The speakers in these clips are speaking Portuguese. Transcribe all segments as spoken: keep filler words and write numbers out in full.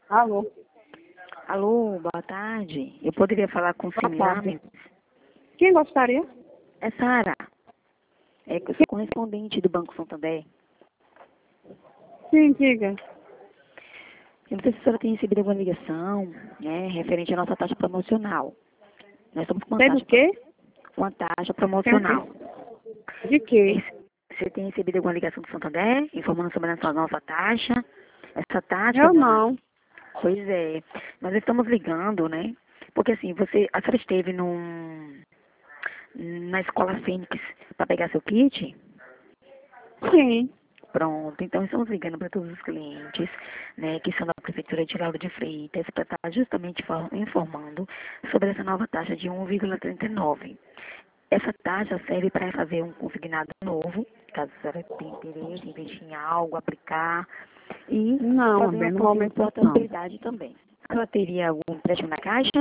Alô? Alô, boa tarde. Eu poderia falar com o Boa Simiame? tarde. Quem gostaria? É Sara. É que eu sou correspondente do Banco Santander. Sim, diga. Eu não sei se a senhora tem recebido alguma ligação, né, referente à nossa taxa promocional. Nós estamos com uma Teve taxa, o quê? uma taxa promocional. De quê? Você tem recebido alguma ligação do Santander informando sobre a nossa taxa? Essa taxa, Eu dona? não. Pois é. Nós estamos ligando, né? Porque assim, você, a senhora esteve num, na escola Fênix para pegar seu kit? Sim. Pronto, então estamos ligando para todos os clientes, né, que são da Prefeitura de Lauro de Freitas, para estar justamente for- informando sobre essa nova taxa de um vírgula trinta e nove. Essa taxa serve para fazer um consignado novo, caso a senhora tenha interesse, investir em algo, aplicar, e Não, fazer bem, uma no possível momento não. portabilidade também. Ela teria algum empréstimo na Caixa?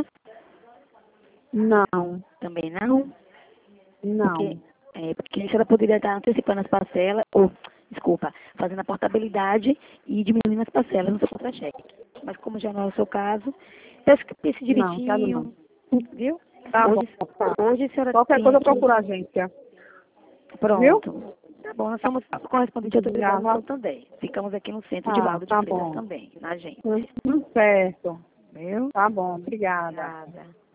Não, Também não? Porque, não. é, porque isso ela poderia estar antecipando as parcelas, ou, desculpa, fazendo a portabilidade e diminuindo as parcelas no seu contra-cheque. Mas como já não é o seu caso, peço que pense Não, quero não. direitinho, viu? Tá Hoje, bom, tá. hoje a senhora Qualquer tem coisa aqui, procura a agência. Viu? pronto. Tá bom, nós somos correspondentes autorizados no Obrigada. Santander. Ficamos aqui no centro de Tá, Lago de tá Freitas bom. também, na agência. Hum, Certo. Viu? Tá bom, obrigada. Nada.